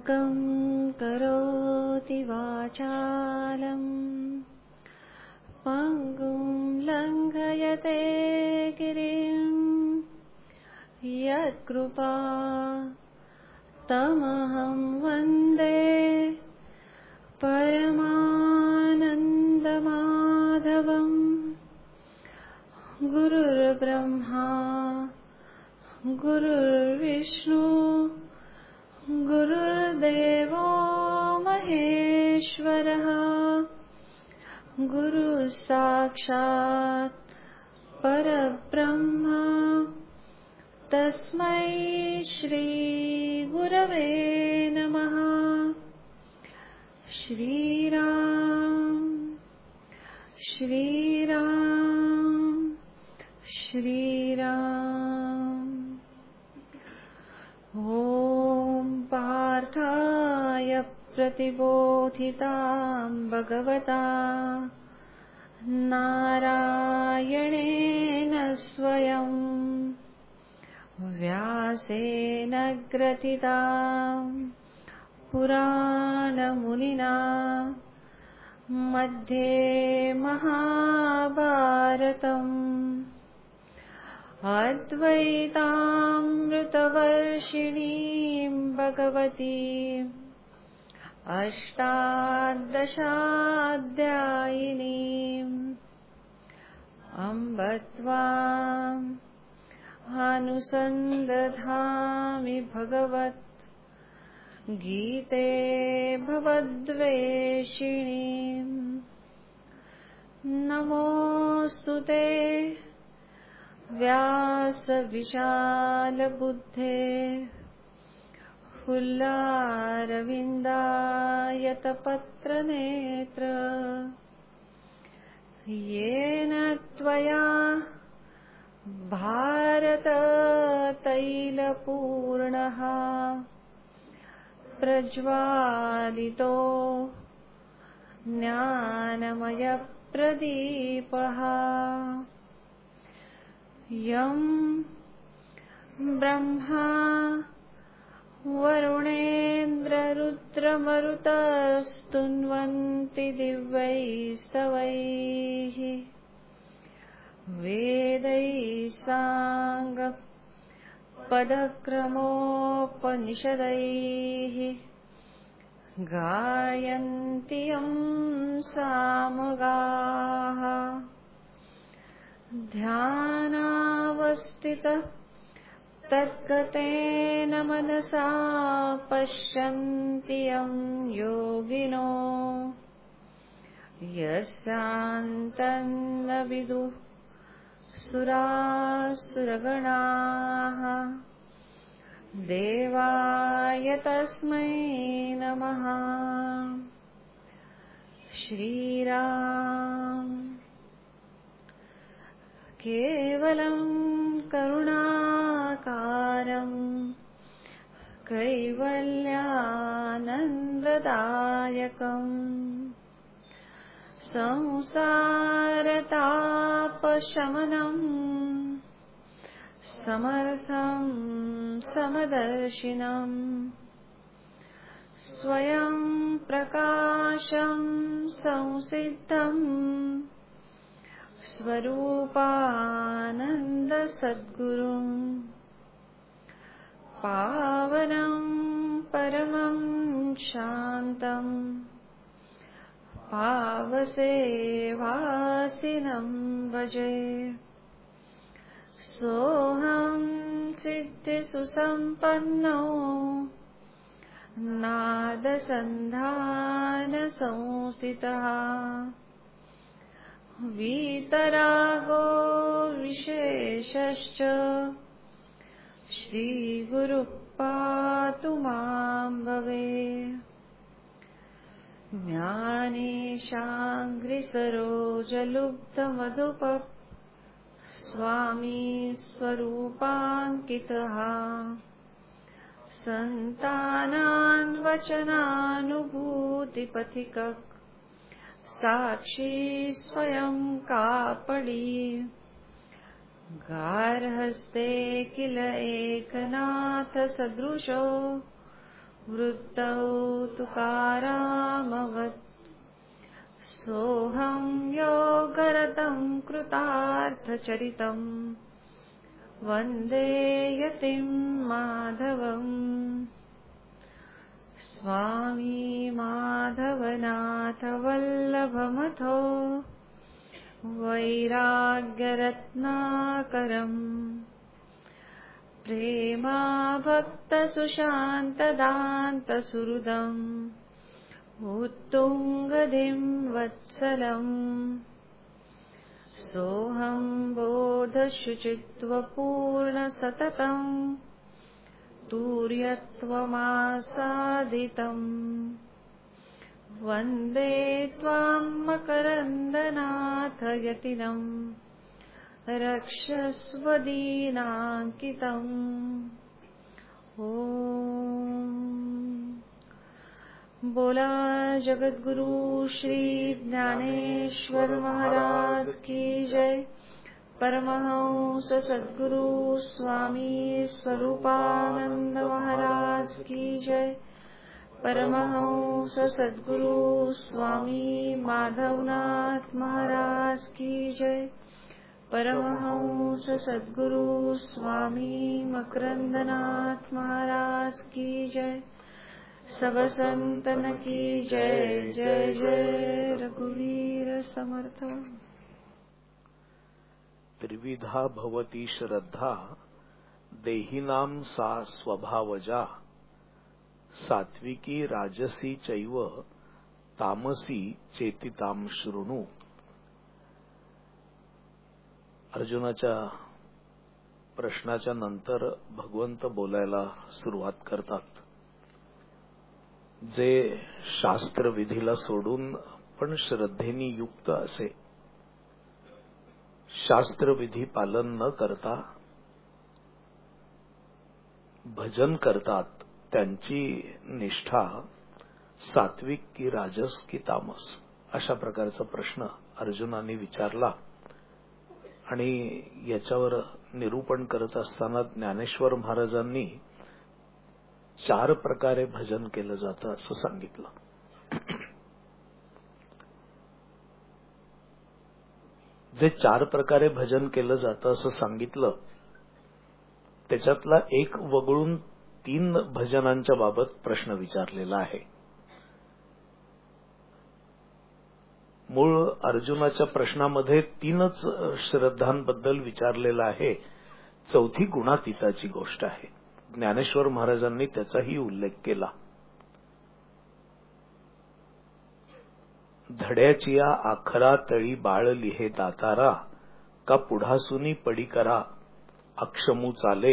मूकं करोति वाचालं पङ्गुं लङ्घयते गिरिं यत्कृपा तमहं वन्दे परमानन्दमाधवं गुरुर्ब्रह्मा गुरुर्विष्णु गुरुर्देवो महेश्वरः गुरुः साक्षात् परब्रह्म तस्मै श्री गुरवे नमः। श्रीराम श्रीराम श्रीराम। ॐ पार्थाय प्रतिबोधितां भगवता नारायणेन स्वयं व्यासेन ग्रथितां पुराणमुनिना मध्ये महाभारतम् अद्वैतामृतवर्षिणीं भगवतीम् अष्टादशाध्यायिनीम् अम्ब त्वाम् अनुसन्दधामि भगवत् गीते भवद्वेषिणीम्। नमोऽस्तु ते व्यासविशालबुद्धे फुल्लारविन्दायतपत्रनेत्र येन त्वया भारततैलपूर्णः प्रज्वालितो ज्ञानमयप्रदीपः यं ब्रह्मा वरुणेन्द्ररुद्रमरुतस्तुन्वन्ति दिव्यैस्तवैः वेदैः साङ्गपदक्रमोपनिषदैः गायन्ति यं सामगाः। ध्यानावस्थितः तद्गतेन मनसा पश्यन्ति यं योगिनो यस्यान्तन्न विदुः सुरासुरगणाः। देवाय तस्मै नमः। श्रीराम केवलं करुणाकारं कैवल्यानन्ददायकं संसारतापशमनं समर्थं समदर्शिनं स्वयं प्रकाशं संसिद्धं स्वरूपानन्दसद्गुरुं पावनं परमं शान्तं पावसेवासिनं भजे। सोऽहं सिद्धिसुसम्पन्नो नादसन्धानसंसितः वीतरागो विशेषश्च श्रीगुरुः पातु मां भवेत्। ज्ञानेशाङ्घ्रिसरोजलुब्धमधुप स्वामी स्वरूपाङ्कितः सन्तानान्वचनानुभूतिपथिकः साक्षी स्वयं कापडी गार्हस्ते किल एकनाथ सदृशो वृत्तौ तुकारामवत् सोऽहं योगरतं कृतार्थचरितं वन्दे यतिं माधवम् स्वामी माधवनाथ वल्लभमथो वैराग्यरत्नाकरम् प्रेमाभक्तसुशान्तदान्तसुहृदम् उत्तुङ्गधिं वत्सलम् सोऽहं बोधशुचित्वपूर्णसततम् तुर्यत्वमासादितम् वन्दे त्वां मकरन्दनाथ यतिनम् रक्षस्वदीनाङ्कितम् ॐ बोला जगद्गुरु श्री ज्ञानेश्वर महाराज की जय। परमहंस सद्गुरु स्वामी स्वरूपानंद महाराज की जय। परमहंस सद्गुरु स्वामी माधवनाथ महाराज की जय। परमहंस सद्गुरु स्वामी मकरंदनाथ महाराज की जय। सब संतन की जय। जय जय रघुवीर समर्थ। त्रिविधा भवती श्रद्धा देहिनां सा स्वभावजा सात्विकी राजसी चैव तामसी चेतितां शृणु। अर्जुनाच्या प्रश्नाच्या नंतर भगवंत बोलायला सुरुवात करतात. जे शास्त्र विधीला सोडून पण श्रद्धेने युक्त असे, शास्त्र विधी पालन न करता भजन करतात, त्यांची निष्ठा सात्विक की राजस की तामस, अशा प्रकारचा प्रश्न अर्जुनाने विचारला. आणि याच्यावर निरूपण करत असताना ज्ञानेश्वर महाराजांनी 4 प्रकारे भजन केलं जातं असं सांगितलं. जे 4 प्रकारे भजन केलं जातं असं सांगितलं, त्याच्यातला एक वगळून 3 भजनांच्या बाबत प्रश्न विचारलेला आहे. मूळ अर्जुनाच्या प्रश्नामध्ये 3च श्रद्धांबद्दल विचारलेलं आहे. 4थी गुणातीताची गोष्ट आहे. ज्ञानेश्वर महाराजांनी त्याचाही उल्लेख केला. धड्याची या आखरा तळी बाळ लिहे दातारा का पुढासुनी पडी करा अक्षमू चाले.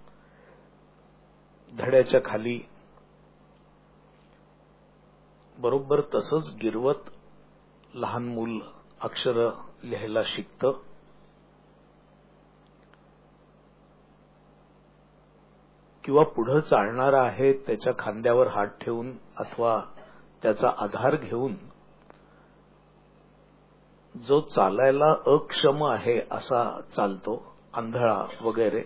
धड्याच्या खाली बरोबर तसंच गिरवत लहान मूल अक्षर लिहायला शिकतं. किंवा पुढे चालणारा आहे त्याच्या खांद्यावर हात ठेवून अथवा त्याचा आधार घेऊन जो चालायला अक्षम आहे असा चालतो, आंधळा वगैरे.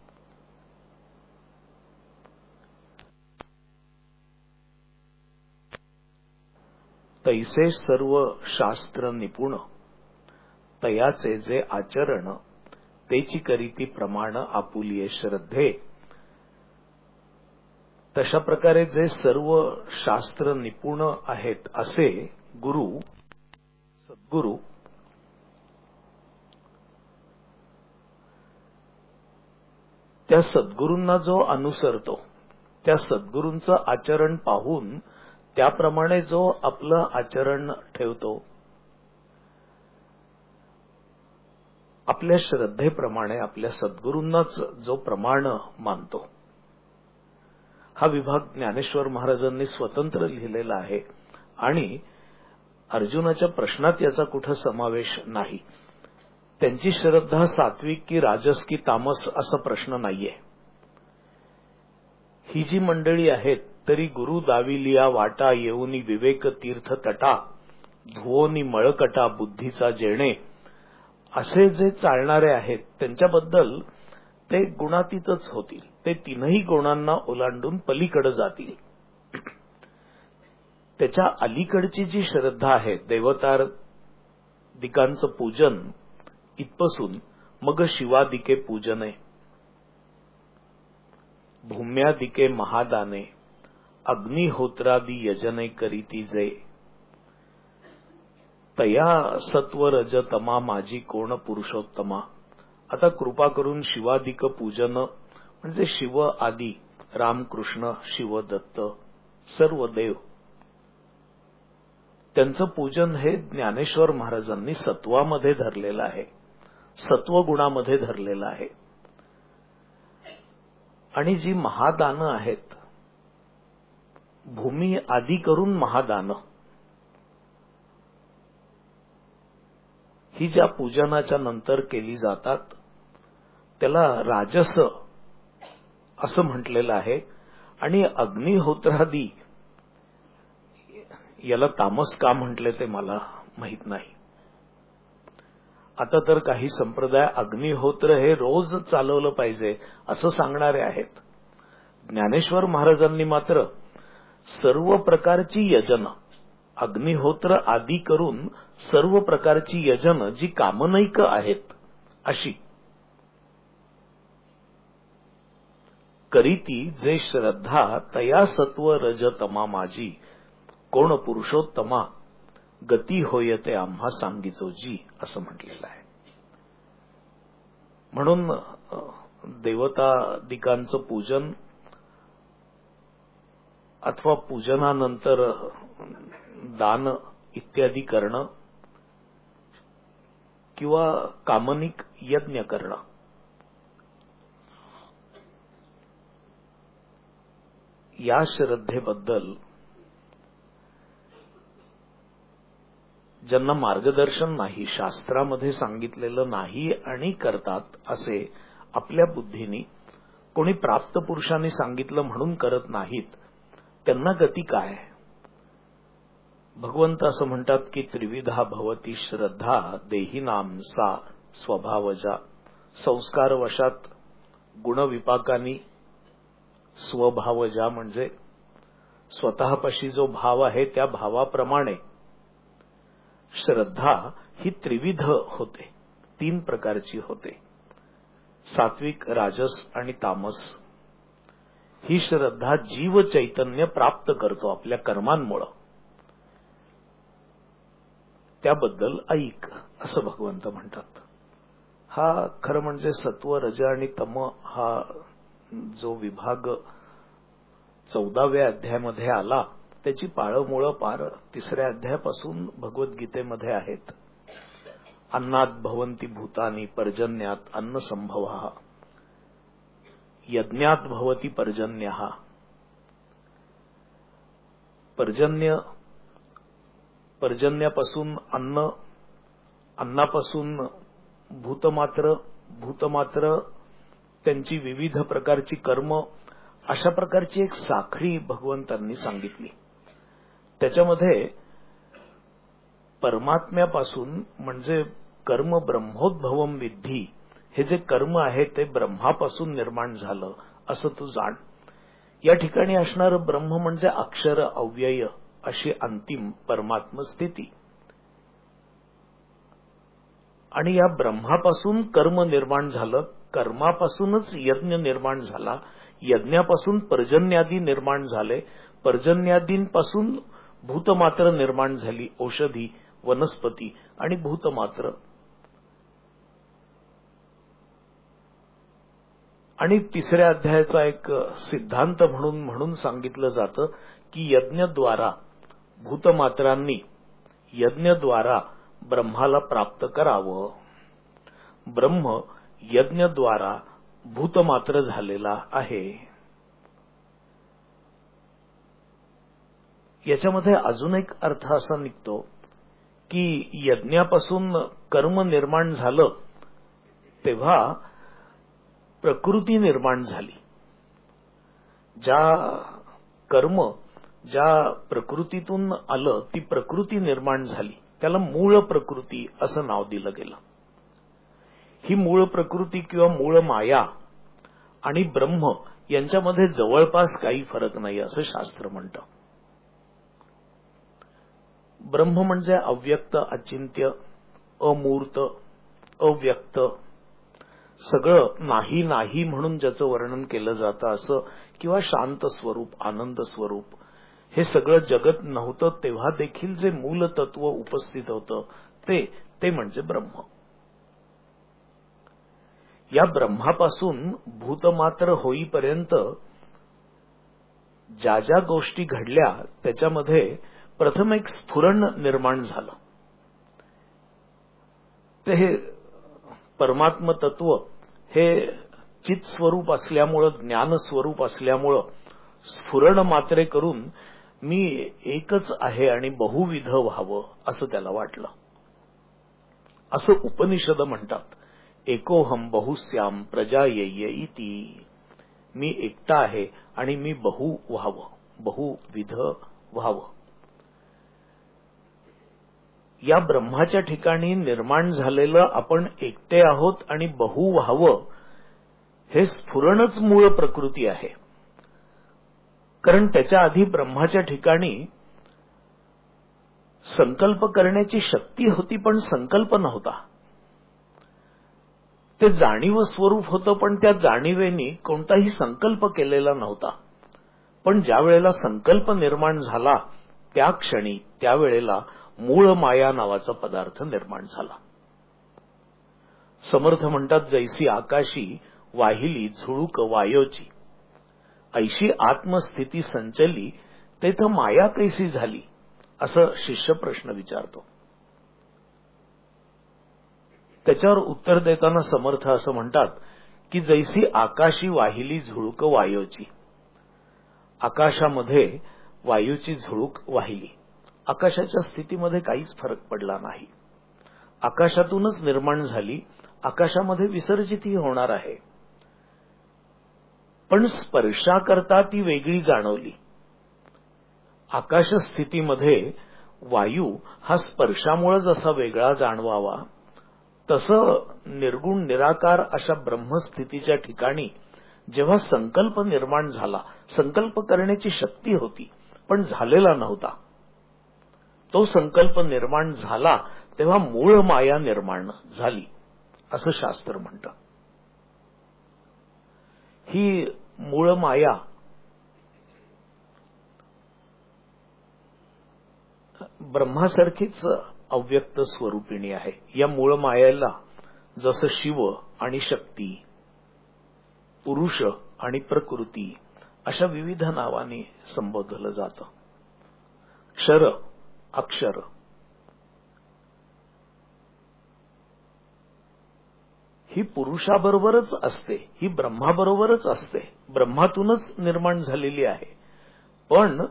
तैसे सर्व शास्त्र निपुण तयाचे जे आचरण तेची करीती प्रमाण आपुलिये श्रद्धे. तशा प्रकारे जे सर्व शास्त्र निपुण आहेत असे गुरु, सद्गुरु त्या सद्गुरूंना जो अनुसरतो, त्या सद्गुरूंचं आचरण पाहून त्याप्रमाणे जो आपलं आचरण ठेवतो, आपल्या श्रद्धेप्रमाणे आपल्या सद्गुरूंनाच जो प्रमाण मानतो, हा विभाग ज्ञानेश्वर महाराजांनी स्वतंत्र लिहिलेला आहे. आणि अर्जुनाच्या प्रश्नात याचा कुठं समावेश नाही. त्यांची श्रद्धा सात्विक की राजस की तामस असा प्रश्न नाहीये. ही जी मंडळी आहेत तरी गुरु दाविलिया वाटा येऊनी विवेक तीर्थ तटा धुवोनी मळकटा बुद्धीचा जेणे असे जे चालणारे आहेत त्यांच्याबद्दल ते गुणातीतच होतील. ते 3ही गुणांना ओलांडून पलीकडे जातील. त्याच्या अलीकडची जी श्रद्धा आहे, देवतादिकांचं पूजन इथपासून मग शिवादिके पूजने, भूम्यादिके महादाने, अग्निहोत्रादी यजने करीती जे, तया सत्व रज तमा माझी कोण पुरुषोत्तमा. आता कृपा करून शिवादिक पूजन म्हणजे शिव आदी, रामकृष्ण, शिव, दत्त, सर्व देव, त्यांचं पूजन हे ज्ञानेश्वर महाराजांनी सत्वामध्ये धरलेलं आहे, सत्वगुणामध्ये धरलेलं आहे. आणि जी महादानं आहेत, भूमी आदी करून महादानं, ही ज्या पूजनाच्या नंतर केली जातात त्याला राजस असं म्हटलेलं आहे. आणि अग्निहोत्रादी याला तामस का म्हटले ते मला माहित नाही. आता तर काही संप्रदाय अग्निहोत्र हे रोज चालवलं पाहिजे असं सांगणारे आहेत. ज्ञानेश्वर महाराजांनी मात्र सर्व प्रकारची यजन, अग्निहोत्र आदी करून सर्व प्रकारची यजन जी कामनैक आहेत अशी करीती जे श्रद्धा, तया सत्व रज तमा माझी कोण पुरुषोत्तमा, गती होयते आम्हा सांगिचो जी, असं म्हटलेलं आहे. म्हणून देवतादिकांचं पूजन अथवा पूजनानंतर दान इत्यादी करणं किंवा कामनिक यज्ञ करणं, या श्रद्धेबद्दल ज्यांना मार्गदर्शन नाही, शास्त्रामध्ये सांगितलेलं नाही आणि करतात असे आपल्या बुद्धीनी, कोणी प्राप्त पुरुषांनी सांगितलं म्हणून करत नाहीत, त्यांना गती काय? भगवंत असं म्हणतात की त्रिविधा भवती श्रद्धा देहिनाम सा स्वभावजा, संस्कारवशात गुणविपाकानी स्वभावजा म्हणजे स्वतःपाशी जो भाव आहे त्या भावाप्रमाणे श्रद्धा ही त्रिविध होते, 3 प्रकारची होते, सात्विक, राजस आणि तामस. ही श्रद्धा जीव चैतन्य प्राप्त करतो आपल्या कर्मांमुळे, त्याबद्दल ऐक असं भगवंत म्हणतात. हा खरं म्हणजे सत्व, रज आणि तम हा जो विभाग 14व्या अध्यायामध्ये आला त्याची पाळंमुळं पार 3ऱ्या अध्यायापासून भगवद्गीतेमध्ये आहेत. अन्नात भवन्ति भूतानि पर्जन्यात अन्न संभवः, यज्ञात भवति पर्जन्यः. पर्जन्यापासून अन्न, अन्नापासून भूतमात्र, भूतमात्र त्यांची विविध प्रकारची कर्म, अशा प्रकारची एक साखळी भगवंतांनी सांगितली. त्याच्यामध्ये परमात्म्यापासून म्हणजे कर्म ब्रह्मोद्भवम विद्धी, हे जे कर्म आहे ते ब्रह्मापासून निर्माण झालं असं तू जाण. या ठिकाणी असणारं ब्रह्म म्हणजे अक्षर, अव्यय अशी अंतिम परमात्म स्थिती. आणि या ब्रह्मापासून कर्म निर्माण झालं, कर्मापासूनच यज्ञ निर्माण झाला, यज्ञापासून पर्जन्यादी निर्माण झाले, पर्जन्यादींपासून भूतमात्र निर्माण झाली, औषधी, वनस्पती आणि भूतमात्र. आणि 3ऱ्या अध्यायाचा एक सिद्धांत म्हणून सांगितलं जातं की यज्ञद्वारा भूतमात्रांनी यज्ञद्वारा ब्रह्माला प्राप्त करावं. ब्रह्म यज्ञद्वारा भूतमात्र झालेला आहे. याच्यामध्ये अजून एक अर्थ असा निघतो की यज्ञापासून कर्म निर्माण झालं तेव्हा प्रकृती निर्माण झाली. ज्या प्रकृतीतून आलं ती प्रकृती निर्माण झाली, त्याला मूळ प्रकृती असं नाव दिलं गेलं. ही मूळ प्रकृती किंवा मूळ माया आणि ब्रह्म यांच्यामध्ये जवळपास काही फरक नाही असं शास्त्र म्हणतं. ब्रह्म म्हणजे अव्यक्त, अचिंत्य, अमूर्त, अव्यक्त, सगळं नाही नाही म्हणून ज्याचं वर्णन केलं जातं असं, किंवा शांत स्वरूप, आनंद स्वरूप, हे सगळं जगत नव्हतं तेव्हा देखील जे मूल तत्व उपस्थित होतं ते म्हणजे ब्रह्म. या ब्रह्मापासून भूतमात्र होईपर्यंत ज्या ज्या गोष्टी घडल्या त्याच्यामध्ये प्रथम एक स्फुरण निर्माण झालं. ते हे परमात्म तत्व हे चित स्वरूप असल्यामुळं, ज्ञान स्वरूप असल्यामुळं स्फुरण मात्रे करून मी एकच आहे आणि बहुविध व्हावं असं त्याला वाटलं. असं उपनिषद म्हणतात. एकोहम बहुस्याम प्रजा येय इति. मी एकटा आहे आणि मी बहु व्हावं, बहुविध व्हावं. या ब्रह्माच्या ठिकाणी निर्माण झालेलं आपण एकटे आहोत आणि बहु व्हावं हे स्फुरणच मूळ प्रकृती आहे. कारण त्याच्या आधी ब्रह्माच्या ठिकाणी संकल्प करण्याची शक्ती होती पण संकल्प नव्हता. ते जाणीव स्वरूप होतं पण त्या जाणीवेनी कोणताही संकल्प केलेला नव्हता. पण ज्या वेळेला संकल्प निर्माण झाला त्या क्षणी, त्यावेळेला मूळ माया नावाचा पदार्थ निर्माण झाला. समर्थ म्हणतात, जैसी आकाशी वाहिली झुळूक वायोची, ऐशी आत्मस्थिती संचली तेथ माया कैसी झाली, असं शिष्य प्रश्न विचारतो. त्याच्यावर उत्तर देताना समर्थ असं म्हणतात की जैसी आकाशी वाहिली झुळूक वायोची, आकाशामध्ये वायूची झुळूक वाहिली. आकाशाच्या स्थितीमध्ये काहीच फरक पडला नाही. आकाशातूनच निर्माण झाली, आकाशामध्ये विसर्जितही होणार आहे. पण स्पर्शाकरता ती वेगळी जाणवली. आकाश स्थितीमध्ये वायू हा स्पर्शामुळे जसा वेगळा जाणवावा तसं निर्गुण निराकार अशा ब्रह्मस्थितीच्या ठिकाणी जेव्हा संकल्प निर्माण झाला, संकल्प करण्याची शक्ती होती पण झालेला नव्हता. तो संकल्प निर्माण झाला तेव्हा मूळ माया निर्माण झाली असं शास्त्र म्हणतं. ही मूळ माया ब्रह्मासारखीच अव्यक्त स्वरूपिणी आहे. या मूळ मायेला जसं शिव आणि शक्ती, पुरुष आणि प्रकृती अशा विविध नावांनी संबोधलं जातं. क्षर, अक्षर, ही पुरुषाबरोबरच असते, ही ब्रह्माबरोबरच असते, ब्रह्मातूनच निर्माण झालेली आहे. पण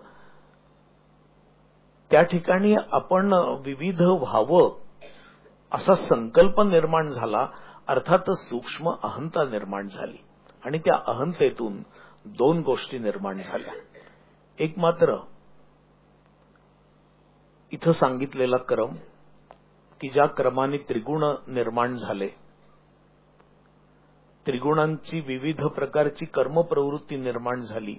त्या ठिकाणी आपण विविध व्हावं असा संकल्प निर्माण झाला, अर्थातच सूक्ष्म अहंता निर्माण झाली आणि त्या अहंतेतून दोन गोष्टी निर्माण झाल्या. एक मात्र इथं सांगितलेला क्रम की ज्या क्रमाने त्रिगुण निर्माण झाले, त्रिगुणांची विविध प्रकारची कर्मप्रवृत्ती निर्माण झाली,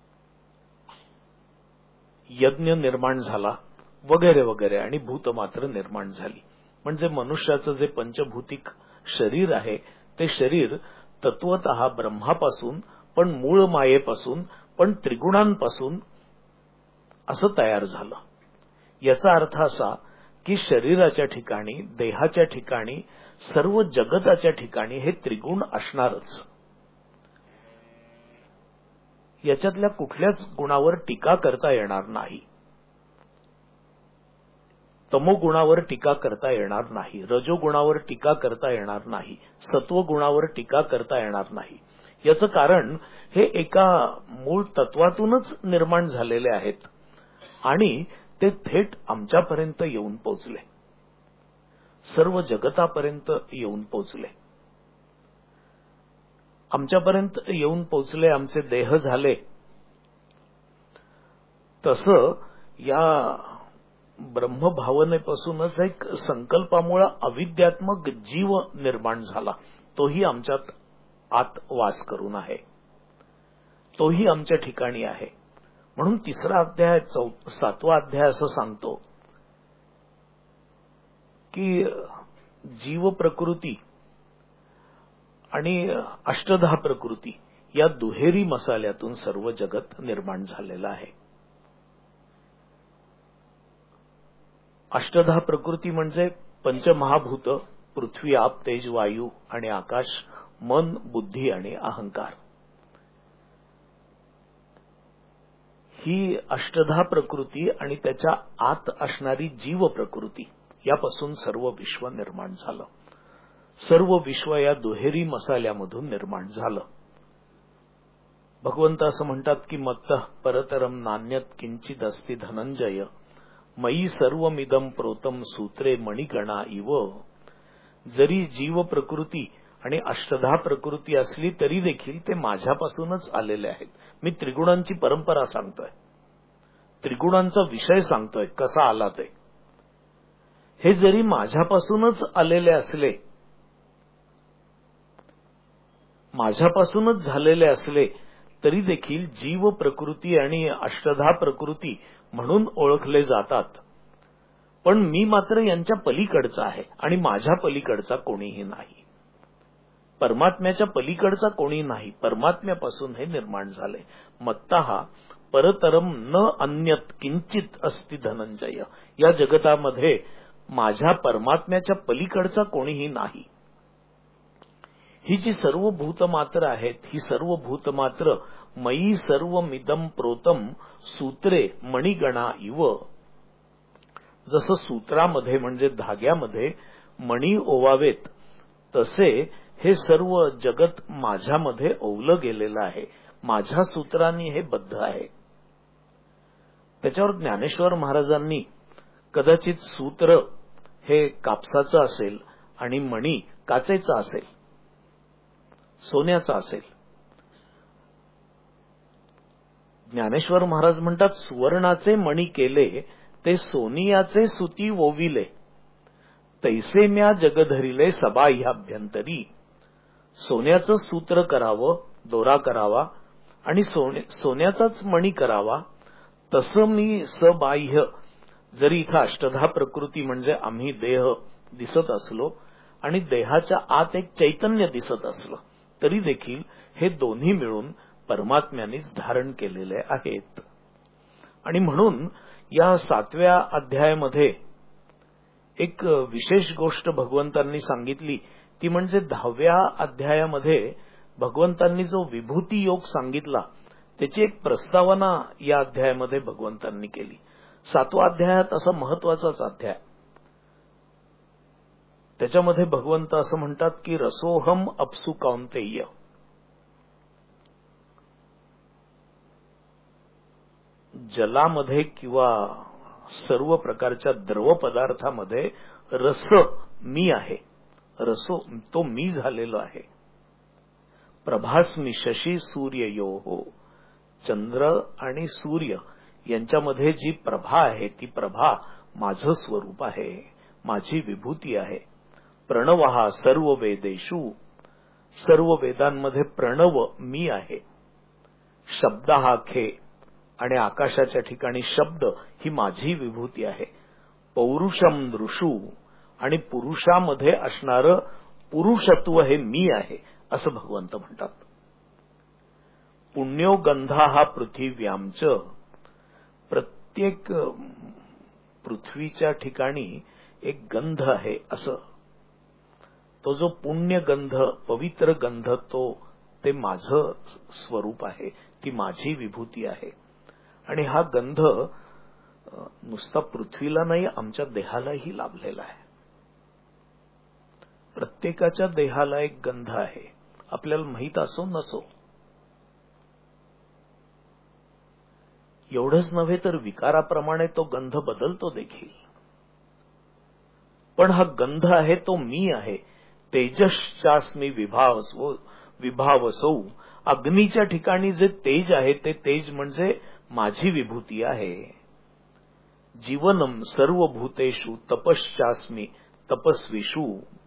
यज्ञ निर्माण झाला वगैरे वगैरे आणि भूतमात्र निर्माण झाली. म्हणजे मनुष्याचं जे पंचभूतिक शरीर आहे ते शरीर तत्वतः ब्रह्मापासून, पण मूळ मायेपासून, पण त्रिगुणांपासून असं तयार झालं. याचा अर्थ असा की शरीराच्या ठिकाणी, देहाच्या ठिकाणी, सर्व जगताच्या ठिकाणी हे त्रिगुण असणारच. याच्यातल्या कुठल्याच गुणावर टीका करता येणार नाही. तमोगुणावर टीका करता येणार नाही, रजोगुणावर टीका करता येणार नाही, सत्वगुणावर टीका करता येणार नाही. याचं कारण हे एका मूळ तत्वातूनच निर्माण झालेले आहेत आणि ते थेट आमच्यापर्यंत येऊन पोचले, सर्व जगतापर्यंत येऊन पोचले. आमच्यापर्यंत येऊन पोचले, आमचे देह झाले. तसं या ब्रह्मभावनेपासूनच एक संकल्पामुळे अविद्यात्मक जीव निर्माण झाला. तोही आमच्यात आत वास करून आहे, तोही आमच्या ठिकाणी आहे. म्हणून 3रा अध्याय 7वा अध्याय असं सांगतो की जीव प्रकृती आणि अष्टधा प्रकृती या दुहेरी मसाल्यातून सर्व जगत निर्माण झालेलं आहे. अष्टधा प्रकृती म्हणजे पंचमहाभूत, पृथ्वी, आप, तेज, वायू आणि आकाश, मन, बुद्धी आणि अहंकार. ही अष्टधा प्रकृती आणि त्याच्या आत असणारी जीव प्रकृती यापासून सर्व विश्व निर्माण झालं. सर्व विश्व या दुहेरी मसाल्यामधून निर्माण झालं. भगवंत असं म्हणतात की मत्तः परतरम नान्यत किंचित अस्ति धनंजय मयी सर्वमिदं प्रोतम सूत्रे मणिगणा इव. जरी जीव प्रकृती आणि अष्टधा प्रकृती असली तरी देखील ते माझ्यापासूनच आलेले आहेत. मी त्रिगुणांची परंपरा सांगतोय, त्रिगुणांचा विषय सांगतोय, कसा आला ते. हे जरी माझ्यापासूनच आलेले असले, माझ्यापासूनच झालेले असले तरी देखील जीव प्रकृती आणि अष्टधा प्रकृती म्हणून ओळखले जातात. पण मी मात्र यांच्या पलीकडचा आहे आणि माझ्या पलीकडचा कोणीही नाही. परमात्म्याच्या पलीकडचा कोणी नाही. परमात्म्यापासून हे निर्माण झाले. मत्तः परतरम न अन्यत किंचित अस्ति धनंजय. या जगतामध्ये माझ्या परमात्म्याच्या पलीकडचा कोणीही नाही. ही जी सर्व भूतमात्र आहेत, ही सर्व भूतमात्र मयी सर्वमिदं प्रोतम सूत्रे मणिगणा इव. जसं सूत्रामध्ये म्हणजे धाग्यामध्ये मणी ओवावेत तसे हे सर्व जगत माझ्यामध्ये ओवलं गेलेलं आहे. माझ्या सूत्रांनी हे बद्ध आहे. त्याच्यावर ज्ञानेश्वर महाराजांनी कदाचित सूत्र हे कापसाचं असेल आणि मणी काचेचा असेल, सोन्याचा असेल. ज्ञानेश्वर महाराज म्हणतात सुवर्णाचे मणी केले ते सोनियाचे सुती ओविले तैसे म्या जगधरिले सबाह्याभ्यंतरी. सोन्याचं सूत्र करावं, दोरा करावा आणि सोन्याचाच मणी करावा, तसं मी सबाह्य. जरी इथं अष्टधा प्रकृती म्हणजे आम्ही देह दिसत असलो आणि देहाच्या आत एक चैतन्य दिसत असलं तरी देखील हे दोन्ही मिळून परमात्म्यानेच धारण केलेले आहेत. आणि म्हणून या 7व्या अध्यायामध्ये एक विशेष गोष्ट भगवंतांनी सांगितली, ती म्हणजे 10व्या अध्यायामध्ये भगवंतांनी जो विभूती योग सांगितला त्याची एक प्रस्तावना या अध्यायामध्ये भगवंतांनी केली. 7व्या अध्यायात असा महत्वाचाच अध्याय. त्याच्यामध्ये भगवंत असं म्हणतात की रसोहम अप्सु कौंतेय. जलामध्ये किंवा सर्व प्रकारच्या द्रव पदार्थामध्ये रस मी आहे. रसो तो मी झालेलो आहे. प्रभास्मी शशी सूर्ययोः. चंद्र आणि सूर्य यांच्यामध्ये जी प्रभा आहे ती प्रभा माझं स्वरूप आहे, माझी विभूती आहे. प्रणवः सर्व वेदेषु. सर्व वेदांमध्ये प्रणव मी आहे. शब्दः खे. आणि आकाशाच्या ठिकाणी शब्द ही माझी विभूती आहे. पौरुषम नृषु. आणि पुरुषामध्ये असणारं पुरुषत्व हे मी आहे असं भगवंत म्हणतात. पुण्यो गंधा हा पृथिव्यामच. प्रत्येक पृथ्वीच्या ठिकाणी एक गंध आहे असं. तो जो पुण्य गंध, पवित्र गंध, ते माझं स्वरूप आहे, ती माझी विभूती आहे. आणि हा गंध नुसता पृथ्वीला नाही, आमच्या देहालाही लाभलेला आहे. प्रत्येकाच्या देहाला एक गंध आहे, आपल्याला माहित असो नसो. एवढंच नव्हे तर विकाराप्रमाणे तो गंध बदलतो देखील. पण हा गंध आहे तो मी आहे. तेजश्चास्मी विभावसौ. अग्नीच्या ठिकाणी जे तेज आहे ते तेज म्हणजे माझी विभूती आहे. जीवनम सर्वभूतेषु तपश्चास्मी तपस्विषु.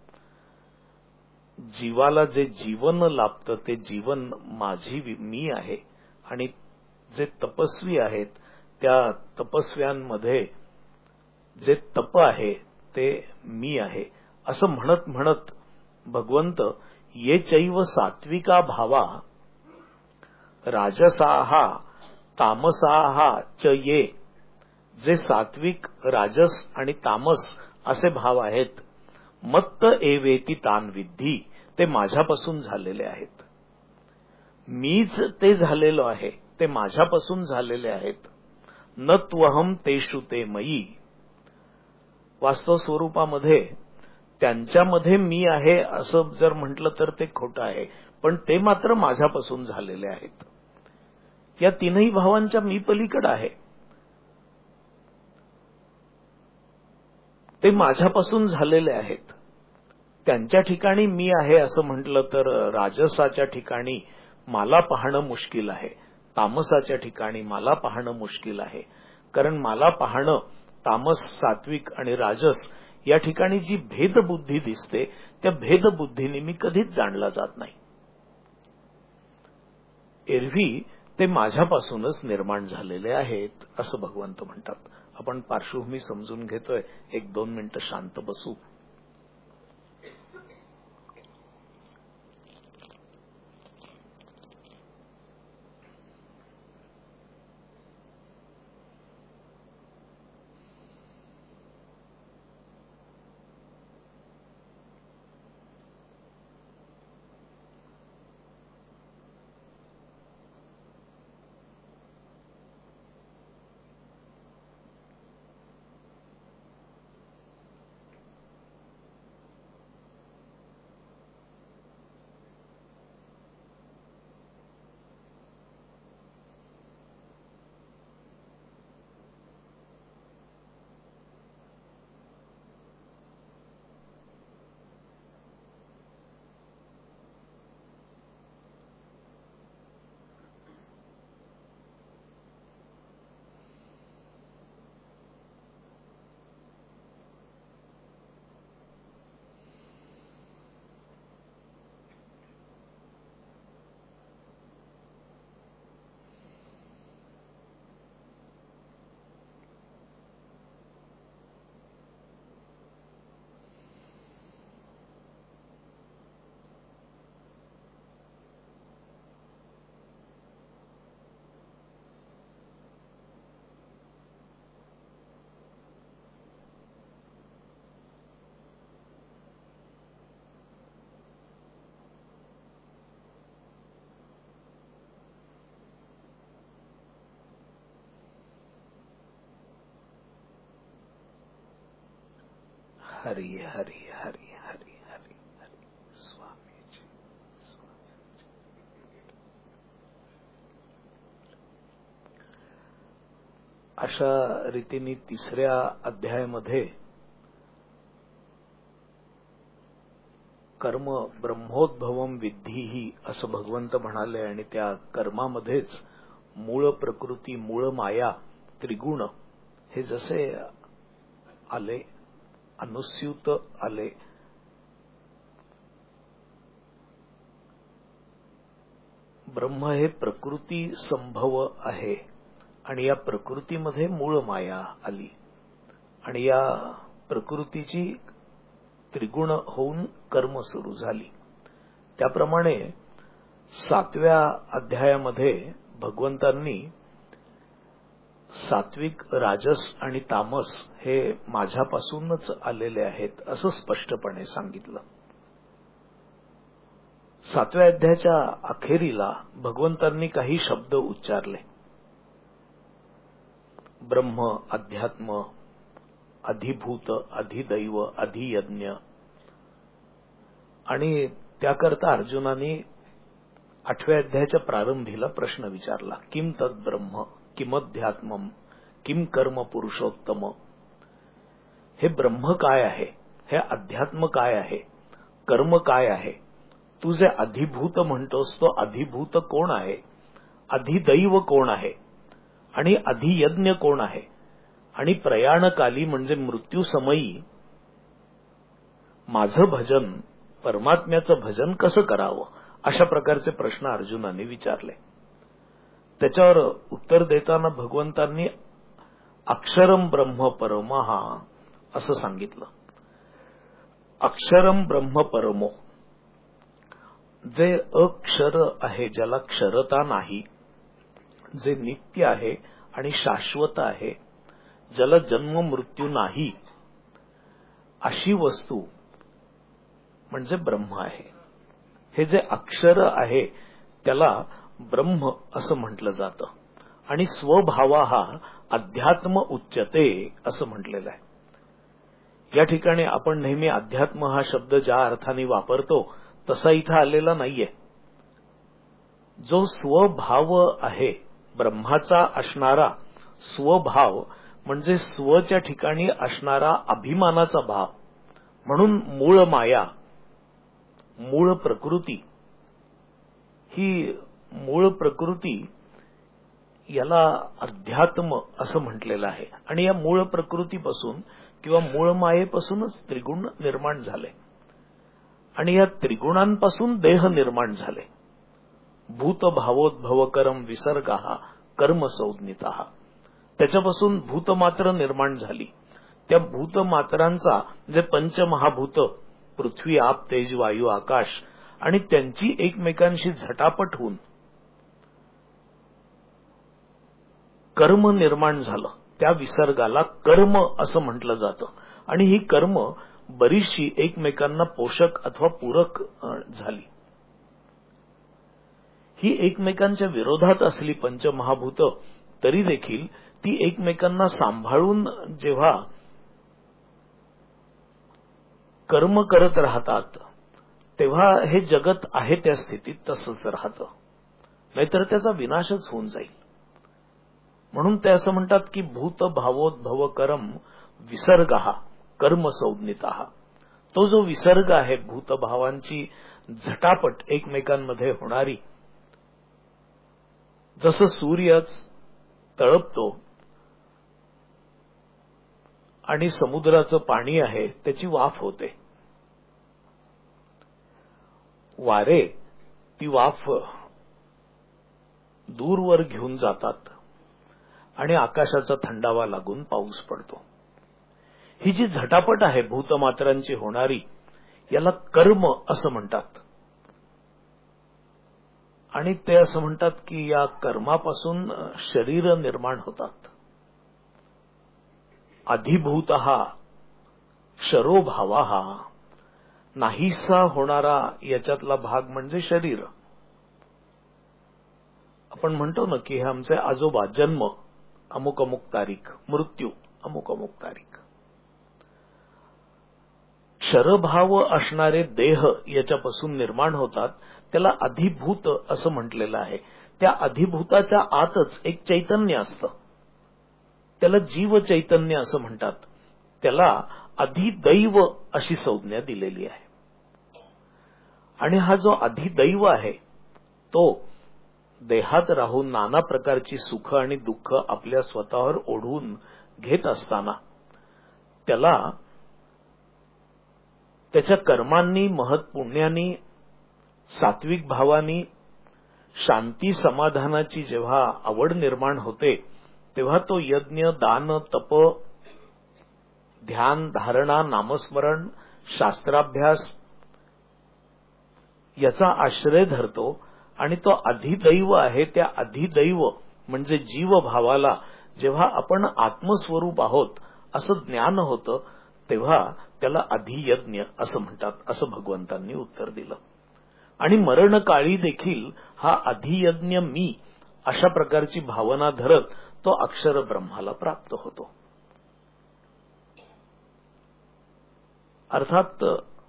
जीवाला जे जीवन लाभतं ते जीवन माझी मी आहे. आणि जे तपस्वी आहेत त्या तपस्व्यांमध्ये जे तप आहे ते मी आहे असं म्हणत म्हणत भगवंत ये चैव सात्विका भावा राजसाहा तामसाहा च ये, जे सात्विक राजस आणि तामस असे भाव आहेत, मत्त एवेती तान विद्धी, ते माझ्यापासून झालेले आहेत. मीच ते झालेलो आहे, ते माझ्यापासून झालेले आहेत. न त्वहम तेषु ते मयी, वास्तव स्वरूपामध्ये त्यांच्यामध्ये मी आहे असं जर म्हटलं तर ते खोटं आहे, पण ते मात्र माझ्यापासून झालेले आहेत. या तीनही भावांच्या मी पलीकडे आहे, ते माझ्यापासून झालेले आहेत. त्यांच्या ठिकाणी मी आहे असं म्हटलं तर राजसाच्या ठिकाणी मला पाहणं मुश्किल आहे, तामसाच्या ठिकाणी मला पाहणं मुश्किल आहे. कारण मला पाहणं तामस, सात्विक आणि राजस या ठिकाणी जी भेदबुद्धी दिसते, त्या भेदबुद्धीने मी कधीच जाणला जात नाही. एरवी ते माझ्यापासूनच निर्माण झालेले आहेत असं भगवंत म्हणतात. आपण पार्श्वभूमी समजून घेतोय, 1-2 मिनिटं शांत बसू. हरी हरी हरी हरी हरी हरी. स्वामीजी स्वामीजी. अशा रीतीने 3ऱ्या अध्यायामध्ये कर्म ब्रह्मोद्भवम विद्धीही असं भगवंत म्हणाले, आणि त्या कर्मामध्येच मूळ प्रकृती, मूळ माया, त्रिगुण हे जसे आले, अनुस्यूत आले, ब्रह्म हे प्रकृती संभव आहे आणि या प्रकृतीमध्ये मूळ माया आली आणि या प्रकृतीची त्रिगुण होऊन कर्म सुरू झाली. त्याप्रमाणे 7व्या अध्यायामध्ये भगवंतांनी सात्विक, राजस आणि तामस हे माझ्यापासूनच आलेले आहेत असं स्पष्टपणे सांगितलं. 7व्या अध्यायाच्या अखेरीला भगवंतांनी काही शब्द उच्चारले. ब्रह्म, अध्यात्म, अधिभूत, अधिदैव, अधियज्ञ. आणि त्याकरता अर्जुनाने 8व्या अध्यायाच्या प्रारंभीला प्रश्न विचारला, किम तद ब्रह्म, किमध्यात्मम, किम कर्म पुरुषोत्तम. हे ब्रह्म काय आहे, हे अध्यात्म काय आहे, कर्म काय आहे, तू जे अधिभूत म्हणतोस तो अधिभूत कोण आहे, अधिदैव कोण आहे आणि अधियज्ञ कोण आहे, आणि प्रयाणकाली म्हणजे मृत्यूसमयी माझं भजन, परमात्म्याचं भजन कसं करावं, अशा प्रकारचे प्रश्न अर्जुनाने विचारले. त्याच्यावर उत्तर देताना भगवंतांनी अक्षरम ब्रह्म परमः असं सांगितलं. अक्षरम ब्रह्म परमो, जे अक्षर आहे, ज्याला क्षरता नाही, जे नित्य आहे आणि शाश्वत आहे, ज्याला जन्म मृत्यू नाही, अशी वस्तू म्हणजे ब्रह्म आहे. हे जे अक्षर आहे त्याला ब्रह्म असं म्हटलं जातं आणि स्वभावा हा अध्यात्म उच्यते असं म्हटलेलं आहे. या ठिकाणी आपण नेहमी अध्यात्म हा शब्द ज्या अर्थाने वापरतो तसा इथं आलेला नाहीये. जो स्वभाव आहे, ब्रह्माचा असणारा स्वभाव म्हणजे स्वच्या ठिकाणी असणारा अभिमानाचा भाव, म्हणून मूळ माया, मूळ प्रकृती, ही मूळ प्रकृती याला अध्यात्म असं म्हटलेलं आहे. आणि या मूळ प्रकृतीपासून किंवा मूळ मायेपासूनच त्रिगुण निर्माण झाले आणि या त्रिगुणांपासून देह निर्माण झाले. भूत भावोद्भवकरम विसर्गः कर्म संज्ञितः, त्याच्यापासून भूतमात्र निर्माण झाली. त्या भूतमात्रांचा जे पंचमहाभूत पृथ्वी आप तेज वायू आकाश, आणि त्यांची एकमेकांशी झटापट होऊन कर्म निर्माण झालं. त्या विसर्गाला कर्म असं म्हटलं जातं आणि ही कर्म बरीचशी एकमेकांना पोषक अथवा पूरक झाली. ही एकमेकांच्या विरोधात असली पंचमहाभूत तरी देखील ती एकमेकांना सांभाळून जेव्हा कर्म करत राहतात तेव्हा हे जगत आहे त्या स्थितीत तसंच राहतं, नाहीतर त्याचा विनाशच होऊन जाईल. म्हणून ते असं म्हणतात की भूत भावोद्भव करम विसर्गः कर्म संज्ञितः. तो जो विसर्ग आहे, भूतभावांची झटापट एकमेकांमध्ये होणारी, जसं सूर्यच तळपतो आणि समुद्राचं पाणी आहे त्याची वाफ होते, वारे ती वाफ दूरवर घेऊन जातात आणि आकाशाचा थंडावा लागून पाऊस पडतो. ही जी झटापट आहे भूतमात्रांची होणारी, याला कर्म असं म्हणतात. आणि ते असं म्हणतात की या कर्मापासून शरीर निर्माण होतात. अधिभूतः क्षरोभावः, नाहीसा होणारा याच्यातला भाग म्हणजे शरीर. आपण म्हणतो ना की हे आमचे आजोबा, जन्म अमुक अमुक तारीख, मृत्यू अमुक अमुक तारीख. क्षरभाव असणारे देह याच्यापासून निर्माण होतात, त्याला अधिभूत असं म्हटलेलं आहे. त्या अधिभूताच्या आतच एक चैतन्य असतं, त्याला जीव चैतन्य असं म्हणतात. त्याला अधिदैव अशी संज्ञा दिलेली आहे. आणि हा जो अधिदैव आहे तो देहात राहून नाना प्रकारची सुख आणि दुःख आपल्या स्वतःवर ओढून घेत असताना त्याला त्याच्या कर्मांनी, महत्पुण्यानी, सात्विक भावानी, शांती समाधानाची जेव्हा आवड निर्माण होते तेव्हा तो यज्ञ, दान, तप, ध्यान, धारणा, नामस्मरण, शास्त्राभ्यास याचा आश्रय धरतो आणि तो अधिदैव आहे. त्या अधिदैव म्हणजे जीवभावाला जेव्हा आपण आत्मस्वरूप आहोत असं ज्ञान होतं तेव्हा त्याला अधियज्ञ असं म्हणतात, असं भगवंतांनी उत्तर दिलं. आणि मरणकाळी देखील हा अधियज्ञ मी अशा प्रकारची भावना धरत तो अक्षर ब्रह्माला प्राप्त होतो. अर्थात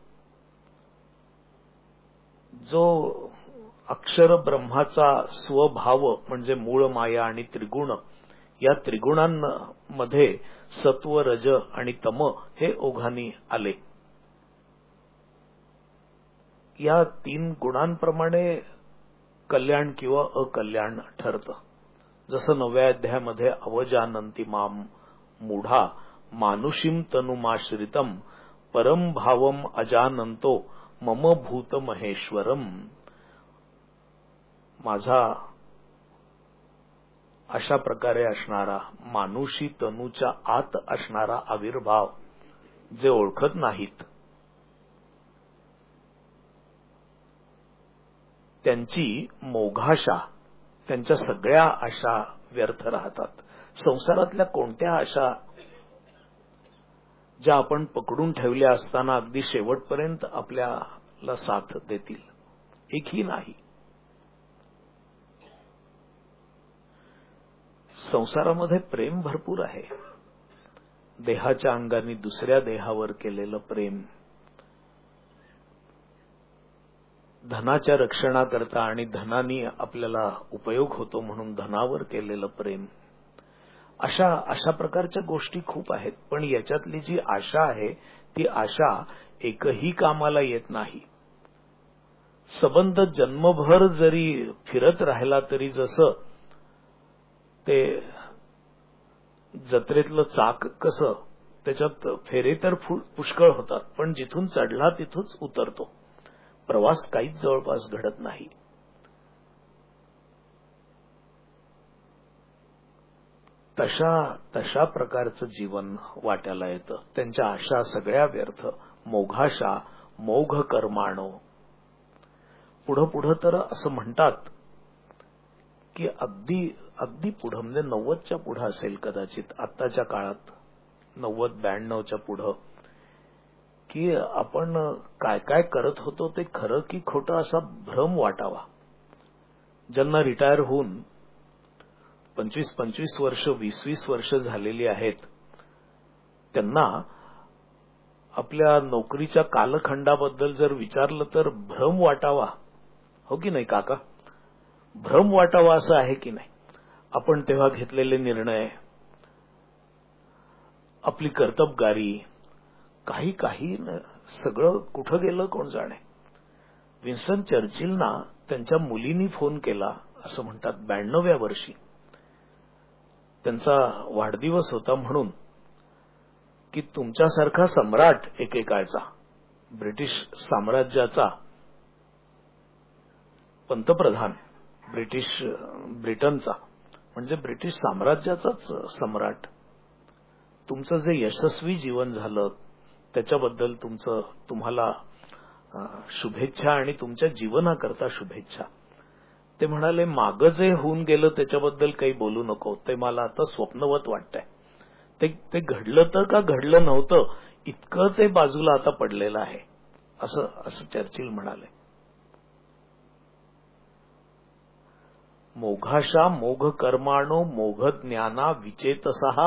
जो अक्षर ब्रह्माचा स्वभाव म्हणजे मूळ माया आणि त्रिगुण, या त्रिगुणांमध्ये सत्व, रज आणि तम हे ओघानी आले. या तीन गुणांप्रमाणे कल्याण किंवा अकल्याण ठरतं. जसं 9व्या अध्यायामध्ये अवजानंती माम मूढा मानुषीम तनुमाश्रितम परम भावम अजानंतो मम भूत महेश्वरम, माझा अशा प्रकारे असणारा मानुषी तनूच्या आत असणारा आविर्भाव जे ओळखत नाहीत त्यांची मोघाशा, त्यांच्या सगळ्या आशा व्यर्थ राहतात. संसारातल्या कोणत्या आशा ज्या आपण पकडून ठेवल्या असताना अगदी शेवटपर्यंत आपल्याला साथ देतील? एकही नाही. संसारामध्ये प्रेम भरपूर आहे. देहाच्या अंगाने दुसऱ्या देहावर केलेलं प्रेम, धनाच्या रक्षणाकरता आणि धनाने आपल्याला उपयोग होतो म्हणून धनावर केलेलं प्रेम, अशा प्रकारच्या गोष्टी खूप आहेत. पण याच्यातली जी आशा आहे ती आशा एकही कामाला येत नाही. संबंध जन्मभर जरी फिरत राहिला तरी जसं ते जत्रेतलं चाक कसं, त्याच्यात फेरे तर पुष्कळ होतात पण जिथून चढला तिथूनच उतरतो. प्रवास काहीच जवळपास घडत नाही. तशा प्रकारचं जीवन वाट्याला येतं. त्यांच्या आशा सगळ्या व्यर्थ. मोघाशा मोघ कर्माणो. पुढं तर असं म्हणतात की अगदी पुढं म्हणजे 90च्या पुढं असेल कदाचित, आत्ताच्या काळात 90-92च्या पुढं, की आपण काय काय करत होतो ते खरं की खोटं असा भ्रम वाटावा. ज्यांना रिटायर होऊन 25-25 वर्ष 20-20 वर्ष झालेली आहेत त्यांना आपल्या नोकरीच्या कालखंडाबद्दल जर विचारलं तर भ्रम वाटावा, हो की नाही काका? भ्रम वाटावा असं आहे की नाही? आपण तेव्हा घेतलेले निर्णय, आपली कर्तबगारी, काही सगळं कुठं गेलं कोण जाणे. विन्स्टन चर्चिलना त्यांच्या मुलीनी फोन केला असं म्हणतात 92व्या वर्षी. त्यांचा वाढदिवस होता म्हणून की तुमच्यासारखा सम्राट एकेकाळचा, ब्रिटिश साम्राज्याचा पंतप्रधान, ब्रिटनचा म्हणजे ब्रिटिश साम्राज्याचाच सम्राट, तुमचं जे यशस्वी जीवन झालं त्याच्याबद्दल तुम्हाला शुभेच्छा आणि तुमच्या जीवनाकरता शुभेच्छा. ते म्हणाले मागं जे होऊन गेलं त्याच्याबद्दल काही बोलू नको, ते मला आता स्वप्नवत वाटतंय. ते घडलं तर का घडलं नव्हतं इतकं ते बाजूला आता पडलेलं आहे, असं चर्चिल म्हणाले. मोघाशा मोघ कर्माणो मोघ ज्ञाना विचेतसहा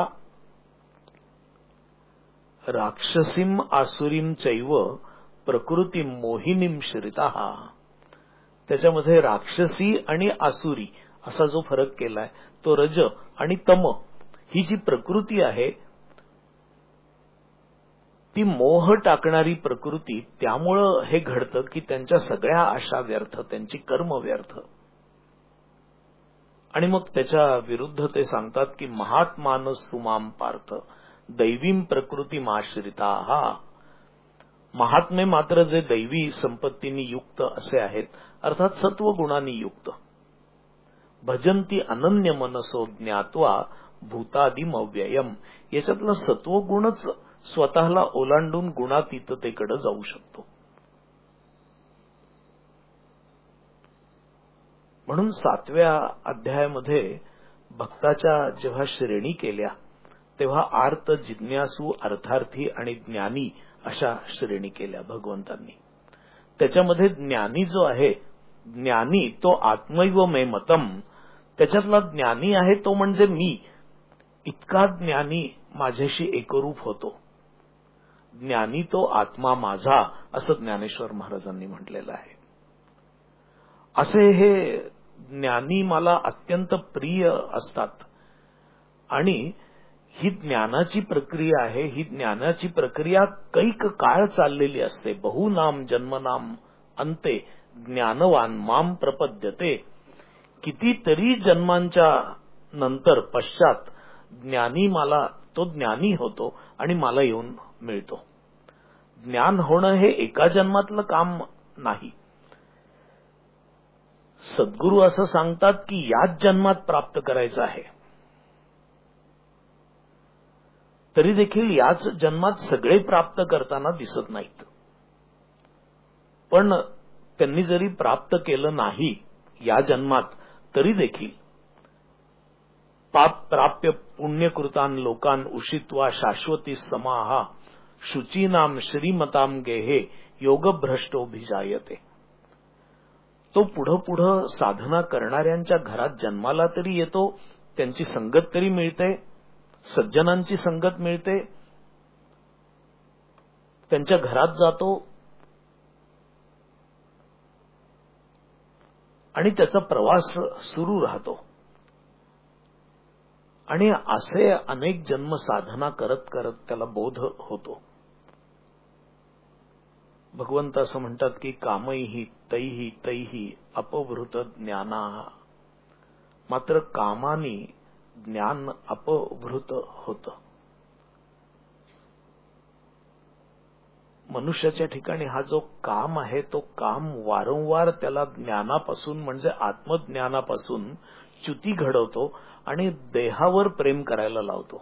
राक्षसीम आसुरीम चैव प्रकृतीम मोहिनीम श्रिता. त्याच्यामध्ये राक्षसी आणि आसुरी असा जो फरक केलाय तो रज आणि तम ही जी प्रकृती आहे ती मोह टाकणारी प्रकृती, त्यामुळं हे घडतं की त्यांच्या सगळ्या आशा व्यर्थ, त्यांची कर्म व्यर्थ. आणि मग त्याच्या विरुद्ध ते सांगतात की महात्मानस तुमाम पार्थ दैवीम प्रकृतीमाश्रिता. महात्मे मात्र जे दैवी संपत्तींनी युक्त असे आहेत, अर्थात सत्वगुणांनी युक्त. भजंती अनन्य मनसो ज्ञात्वा भूतादिम अव्ययम. याच्यातला सत्वगुणच स्वतःला ओलांडून गुणातीततेकडे जाऊ शकतो. म्हणून 7व्या अध्यायामध्ये भक्ताच्या जेव्हा श्रेणी केल्या तेव्हा आर्त, जिज्ञासू, अर्थार्थी आणि ज्ञानी अशा श्रेणी केल्या भगवंतांनी. त्याच्यामध्ये ज्ञानी जो आहे, ज्ञानी तो आत्मैव मे मतम, त्याच्यातला ज्ञानी आहे तो म्हणजे मी. इतका ज्ञानी माझ्याशी एकरूप होतो. ज्ञानी तो आत्मा माझा, असं ज्ञानेश्वर महाराजांनी म्हटलेलं आहे. असे हे ज्ञानी मला अत्यंत प्रिय असतात. आणि ही ज्ञानाची प्रक्रिया आहे. ही ज्ञानाची प्रक्रिया कैक काळ चाललेली असते. बहुनाम जन्मनाम अंते ज्ञानवान माम प्रपद्यते. कितीतरी जन्मांच्या नंतर पश्चात ज्ञानी मला, तो ज्ञानी होतो आणि मला येऊन मिळतो. ज्ञान होणं हे एका जन्मातलं काम नाही. सद्गुरू असं सांगतात की याच जन्मात प्राप्त करायचं आहे. तरी देखील याच जन्मात सगळे प्राप्त करताना दिसत नाहीत. पण त्यांनी जरी प्राप्त केलं नाही या जन्मात तरी देखील पाप प्राप्य पुण्यकृतान लोकान उषित्वा शाश्वती समाहा शुचीनाम श्रीमताम गेहे योगभ्रष्टोभिजायते. तो पुढं साधना करणाऱ्यांच्या घरात जन्माला तरी येतो, त्यांची संगत तरी मिळते, सज्जनांची संगत मिळते, त्यांच्या घरात जातो आणि त्याचा प्रवास सुरू राहतो. आणि असे अनेक जन्म साधना करत करत त्याला बोध होतो. भगवंत असं म्हणतात की कामैहि तैहि तैहि अपवृत ज्ञाना. मात्र कामानी ज्ञान अपवृत होतं. मनुष्याच्या ठिकाणी हा जो काम आहे तो काम वारंवार त्याला ज्ञानापासून म्हणजे आत्मज्ञानापासून च्युती घडवतो आणि देहावर प्रेम करायला लावतो.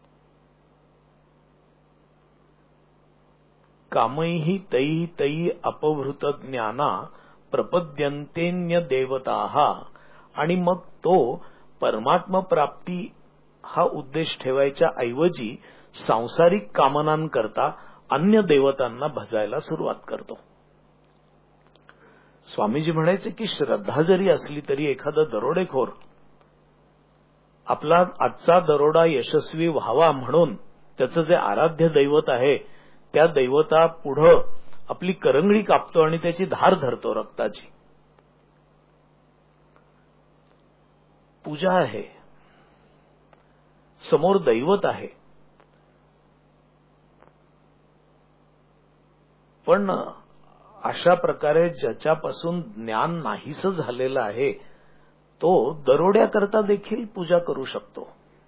कामैहि तैहि तैहि अपवृत ज्ञाना प्रपद्यन्तेन्य देवताः. आणि मग तो परमात्मा प्राप्ती हा उद्देश ठेवायच्या ऐवजी सांसारिक कामनांकरता अन्य देवतांना भजायला सुरुवात करतो. स्वामीजी म्हणायचे की श्रद्धा जरी असली तरी एखादा दरोडेखोर आपला आजचा दरोडा यशस्वी व्हावा म्हणून त्याचं जे आराध्य दैवत आहे त्या दैवता पुढं आपली करंगळी कापतो आणि त्याची धार धरतो रक्ताची. पूजा आहे, समोर दैवत आहे, पण अशा प्रकारे ज्याच्यापासून ज्ञान नाहीसं झालेलं आहे तो दरोड्याकरता देखील पूजा करू शकतो.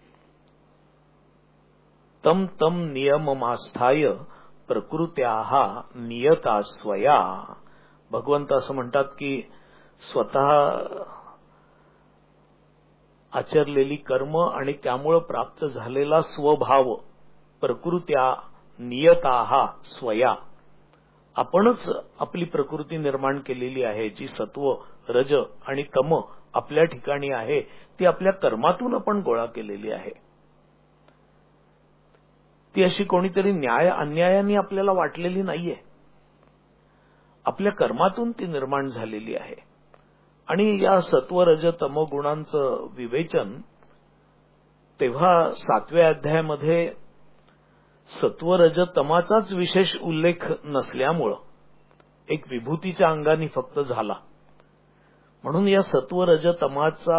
तम तम नियममास्थाय प्रकृत्याः नियता स्वया. भगवंत असं म्हणतात की स्वतः आचरलेली कर्म आणि त्यामुळे प्राप्त झालेला स्वभाव प्रकृत्या नियताः स्वया. आपणच आपली प्रकृती निर्माण केलेली आहे. जी सत्व रज आणि तम आपल्या ठिकाणी आहे ती आपल्या कर्मातून आपण गोळा केलेली आहे. ती अशी कोणीतरी न्याय अन्यायाने आपल्याला वाटलेली नाहीये. आपल्या कर्मातून ती निर्माण झालेली आहे. आणि या सत्व रज तम गुणांचं विवेचन तेव्हा 7व्या अध्यायामध्ये सत्व रज तमाचाच विशेष उल्लेख नसल्यामुळं एक विभूतीच्या अंगाने फक्त झाला. म्हणून या सत्व रज तमाचा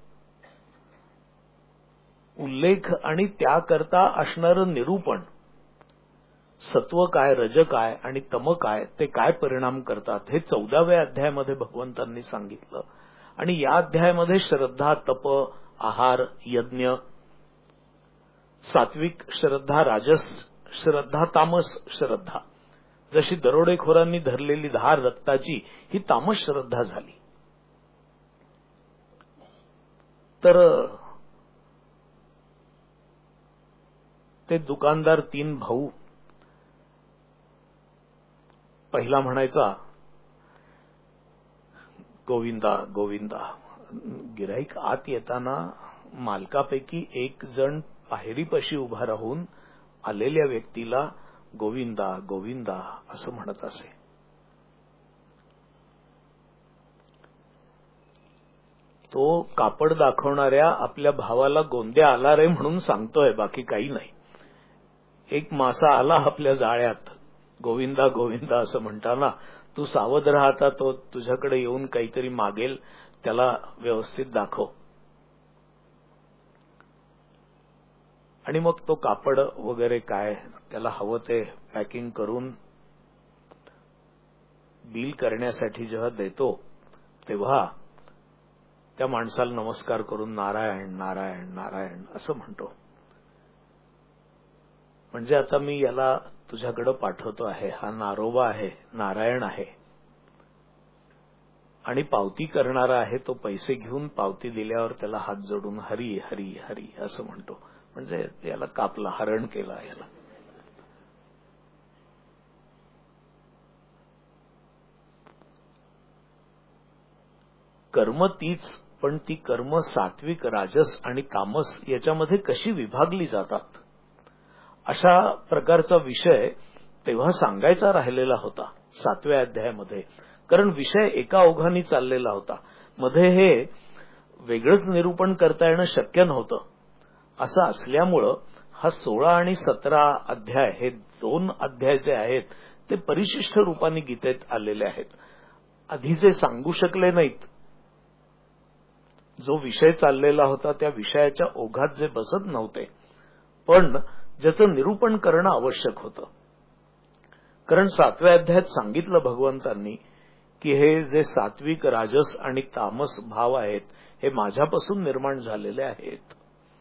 उल्लेख आणि त्याकरता असणारं निरूपण, सत्व काय रज काय आणि तम काय ते काय परिणाम करतात हे 14व्या अध्यायामध्ये भगवंतांनी सांगितलं. आणि या अध्यायामध्ये श्रद्धा तप आहार यज्ञ, सात्विक श्रद्धा राजस श्रद्धा तामस श्रद्धा, जशी दरोडेखोरांनी धरलेली धार रक्ताची ही तामस श्रद्धा झाली. तर ते दुकानदार 3 भाऊ, पहिला म्हणायचा गोविंदा गोविंदा. गिऱ्हाईक आत येताना मालकापैकी एक जण पायरीपाशी उभा राहून आलेल्या व्यक्तीला गोविंदा गोविंदा असं म्हणत असे. तो कापड दाखवणाऱ्या आपल्या भावाला गोंद्या आला रे म्हणून सांगतोय, बाकी काही नाही. एक मासा आला आपल्या जाळ्यात, गोविंदा गोविंदा असं म्हणताना तू सावध राहता, तो तुझ्याकडे येऊन काहीतरी मागेल, त्याला व्यवस्थित दाखव. आणि मग तो कापड वगैरे काय त्याला हवं ते पॅकिंग करून बिल करण्यासाठी जेव्हा देतो तेव्हा त्या माणसाला नमस्कार करून नारायण नारायण नारायण असं म्हणतो. म्हणजे आता मी याला तुझ्याकडे पाठवतो आहे, हा नारोबा आहे, नारायण आहे. आणि पावती करणारा आहे तो पैसे घेऊन पावती दिल्यावर त्याला हात जोडून हरी हरी हरी असं म्हणतो. म्हणजे याला कापला, हरण केला याला. कर्म तीच, पण ती कर्म सात्विक, राजस आणि तामस याच्यामध्ये कशी विभागली जातात, अशा प्रकारचा विषय तेव्हा सांगायचा राहिलेला होता 7व्या अध्यायामध्ये. कारण विषय एका ओघाने चाललेला होता. मध्ये हे वेगळंच निरूपण करता येणं शक्य नव्हतं. असं असल्यामुळं हा 16 आणि 17 अध्याय, हे 2 अध्याय जे आहेत ते परिशिष्ट रूपाने गीतेत आलेले आहेत. आधीचे सांगू शकले नाहीत. जो विषय चाललेला होता त्या विषयाच्या ओघात जे बसत नव्हते, पण ज्याचं निरूपण करणं आवश्यक होतं. कारण 7व्या अध्यायात सांगितलं भगवंतांनी की हे जे सात्विक, राजस आणि तामस भाव आहेत हे माझ्यापासून निर्माण झालेले आहेत.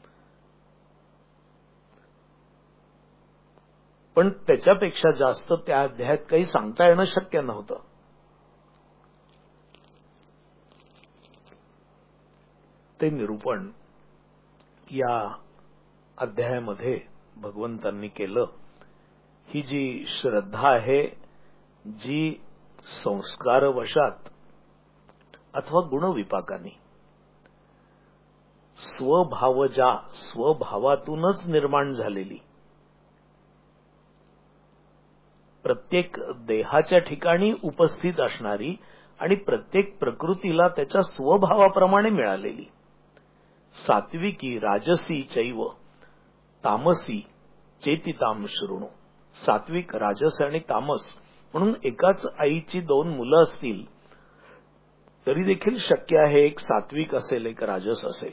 पण त्याच्यापेक्षा जास्त त्या अध्यायात काही सांगता येणं शक्य नव्हतं. ते निरूपण या अध्यायामध्ये भगवंतांनी केलं. ही जी श्रद्धा आहे, जी संस्कारवशात अथवा गुणविपाकाने स्वभावजा, स्वभावातूनच निर्माण झालेली, प्रत्येक देहाच्या ठिकाणी उपस्थित असणारी आणि प्रत्येक प्रकृतीला त्याच्या स्वभावाप्रमाणे मिळालेली, सात्विकी, राजसी चैव तामसी चेतिताम शृणु. सात्विक, राजस आणि तामस म्हणून एकाच आईची 2 मुलं असतील तरी देखील शक्य आहे एक सात्विक असेल, एक राजस असेल.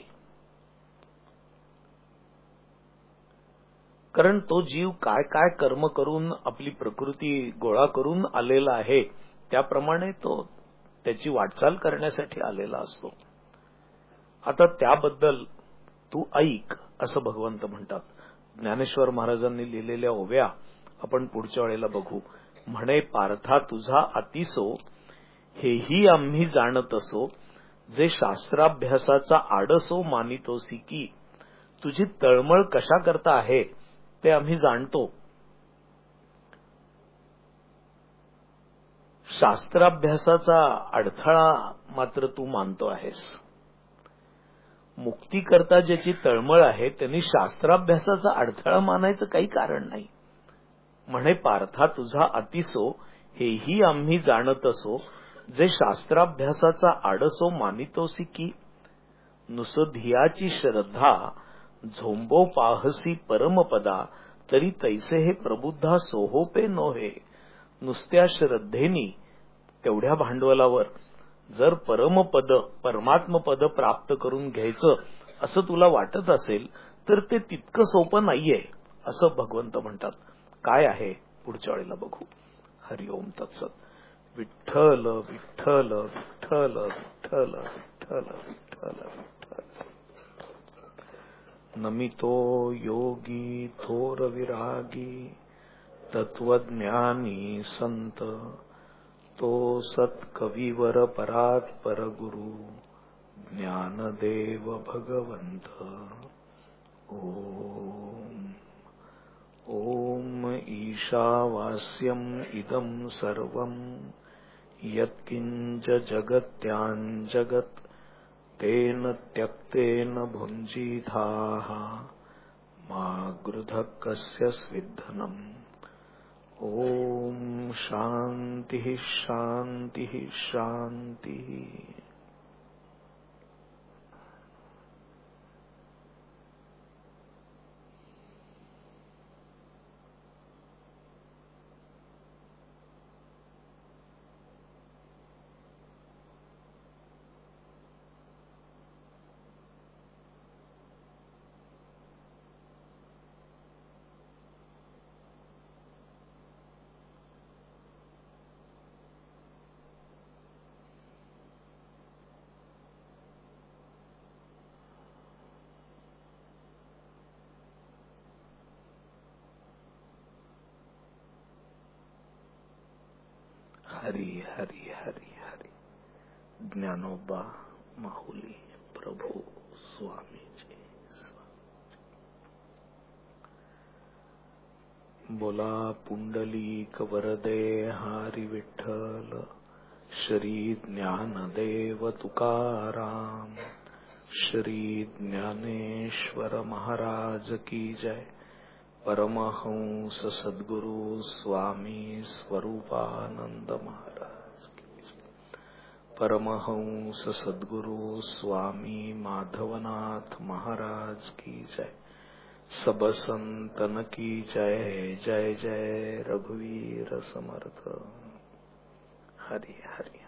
कारण तो जीव काय काय कर्म करून आपली प्रकृती गोळा करून आलेला आहे त्याप्रमाणे तो त्याची वाटचाल करण्यासाठी आलेला असतो. आता त्याबद्दल तू ऐक असं भगवंत म्हणतात. ज्ञानेश्वर महाराजांनी लिहिलेल्या ओव्या आपण पुढच्या वेळेला बघू. म्हणे पार्था तुझा अतिसो हेही आम्ही जाणत असो, जे शास्त्राभ्यासाचा आडसो मानितोसी की. तुझी तळमळ कशा करता आहे ते आम्ही जाणतो. शास्त्राभ्यासाचा अडथळा मात्र तू मानतो आहेस. मुक्तीकरता ज्याची तळमळ आहे त्यांनी शास्त्राभ्यासाचा अडथळा मानायचं काही कारण नाही. म्हणे पार्था तुझा अतिसो हेही आम्ही जाणत असो, जे शास्त्राभ्यासाचा आडसो मानितोसी की. नुसधियाची श्रद्धा झोंबो पाहसी परमपदा, तरी तैसे हे प्रबुद्धा सोहोपे नोहे. नुसत्या श्रद्धेनी तेवढ्या भांडवलावर जर परमपद, परमात्मपद प्राप्त करून घ्यायचं असं तुला वाटत असेल तर ते तितकं सोपं नाहीये असं भगवंत म्हणतात. काय आहे पुढच्या वेळेला बघू. हरिओम तत्सत. विठ्ठल विठ्ठल विठ्ठल विठ्ठल विठ्ठल विठ्ठल विठ्ठल. नमितो योगी थोर विरागी, तत्वज्ञानी संत, तो सत्कविवर परात्पर गुरु, ज्ञानदेव भगवंत. ओम ओम ईशावास्यम इदं सर्वं यत्किंच जगत्यां जगत्, तेन त्यक्तेन भुञ्जीथाः मा गृधः कस्य स्विद्धनम्. ओम शांति शांति शांति. हरी हरी हरी हरी. ज्ञानोबा माहुली प्रभू स्वामीजी. बोला पुंडलीक वरदे हरी विठ्ठल. श्री ज्ञानदेव तुकाराम, श्री ज्ञानेश्वर महाराज की जय. परमहंस सद्गुरु स्वामी स्वरूपानंद महाराज की जय. परमहंस सद्गुरु स्वामी माधवनाथ महाराज की जय. सब संतन की जय. जय जय रघुवीर समर्थ. हरि हरि.